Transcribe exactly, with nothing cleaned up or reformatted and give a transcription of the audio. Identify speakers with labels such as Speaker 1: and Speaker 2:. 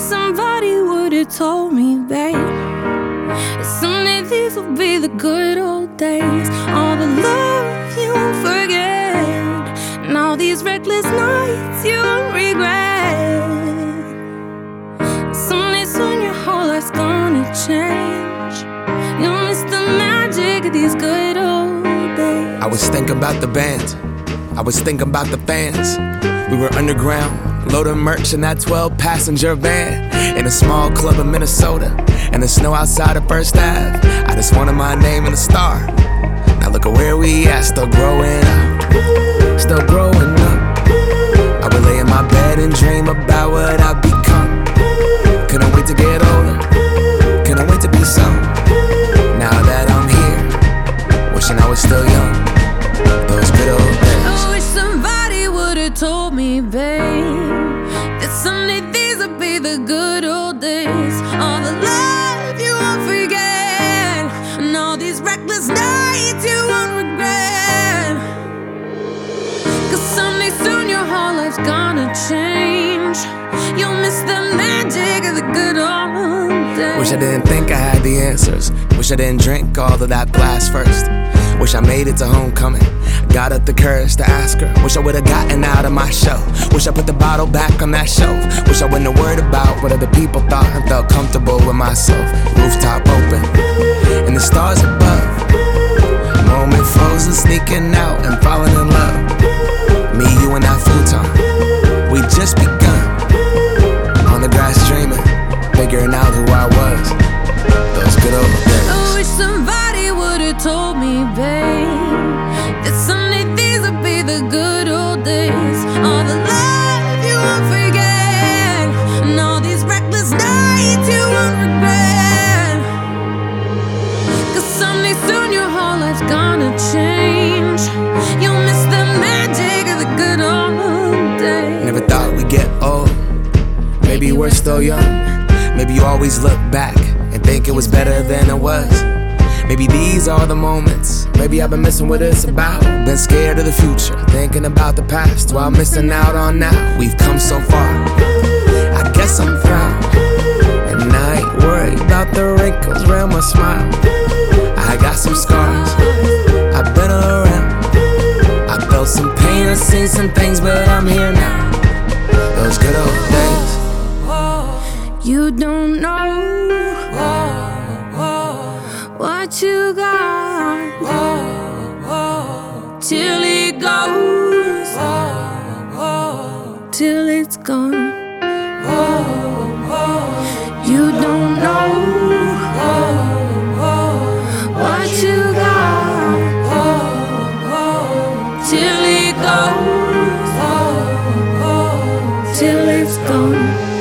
Speaker 1: somebody would've told me, babe, that someday these will be the good old days. All the love you won't forget, and all these reckless nights you won't regret. Someday soon your whole life's gonna change. You'll miss the magic of these good old days.
Speaker 2: I was thinking about the band, I was thinking about the fans. We were underground, loading merch in that twelve passenger van, in a small club in Minnesota, and the snow outside of First Ave. I just wanted my name and a star. Now look at where we at, still growing up, still growing up. I would lay in my bed and dream about what I've become. Couldn't wait to get older, couldn't wait to be some. Now that I'm here, wishing I was still young. Those good old days.
Speaker 1: I wish somebody would've told me, babe, that someday these would be the good old days. All the love you won't forget, and all these reckless nights you won't regret. Cause someday soon your whole life's gonna change. You'll miss the magic of the good old days.
Speaker 2: Wish I didn't think I had the answers. Wish I didn't drink all of that glass first. Wish I made it to homecoming, got up the courage to ask her. Wish I would've gotten out of my show. Wish I put the bottle back on that shelf. Wish I wouldn't have worried about what other people thought and felt comfortable with myself. Rooftop open, and the stars above. Moment frozen, sneaking out and falling in love. Me, you, and that futon, we just begun. On the grass dreaming, figuring out who I was. Those good old days.
Speaker 1: I wish somebody would've told me, babe, that someday these would be the good old days. All the love you won't forget, and all these reckless nights you won't regret. Cause someday soon your whole life's gonna change. You'll miss the magic of the good old days.
Speaker 2: Never thought we'd get old. Maybe we're still young. Maybe you always look back and think it was better than it was. Maybe these are the moments. Maybe I've been missing what it's about. Been scared of the future, thinking about the past while missing out on now. We've come so far, I guess I'm proud. And I ain't worried about the wrinkles around my smile. I got some scars, I've been around. I felt some pain, I've seen some things, but I'm here now. Those good old days.
Speaker 1: You don't know what you got till it goes, till it's gone. You don't know what you got till it goes, till it's gone.